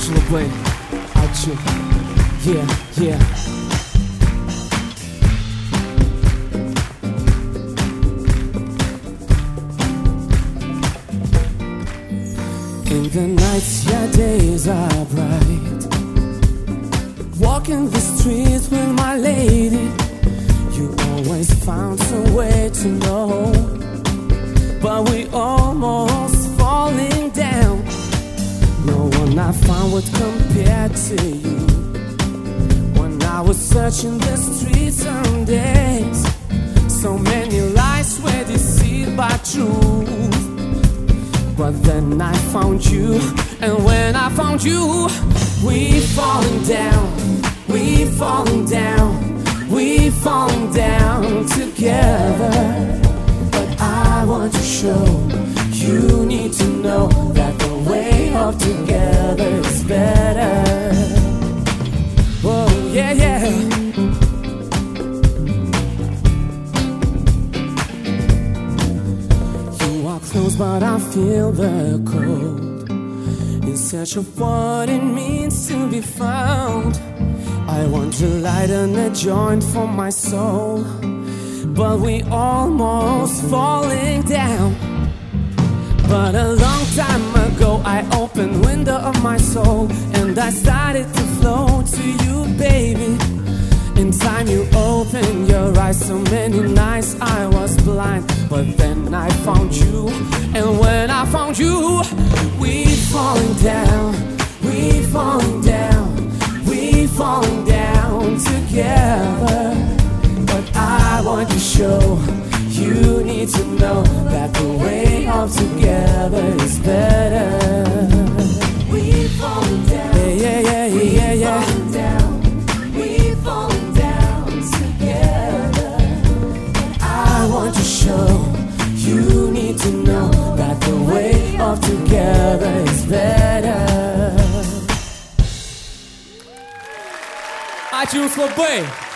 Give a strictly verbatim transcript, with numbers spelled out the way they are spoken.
Acho labai, ačiū. Yeah, yeah. In the nights, your days are bright. Walking the streets with my lady, you always found some way to know. But we almost falling down. No one I found would compare to you. When I was searching the streets some days, so many lies were deceived by truth. But then I found you, and when I found you, we falling down, we falling down, we falling down together. But I want to show you need to know that the way of together is better. Oh yeah, yeah. You are close, but I feel the cold. In search of what it means to be found, I want to light a joint for my soul, but we almost falling down. But a long time ago I opened window of my soul, and I started to flow to you, baby. In time you opened your eyes, so many nights I was blind. But then I found you, and when I found you, we falling down, we falling down, we falling down together. But I want to show you need to know that the way of together is better. We falling down, yeah, yeah, yeah, yeah, yeah. Falling down, we falling down together. I want to show you need to know that the way of together is better. Ačiū Jums labai.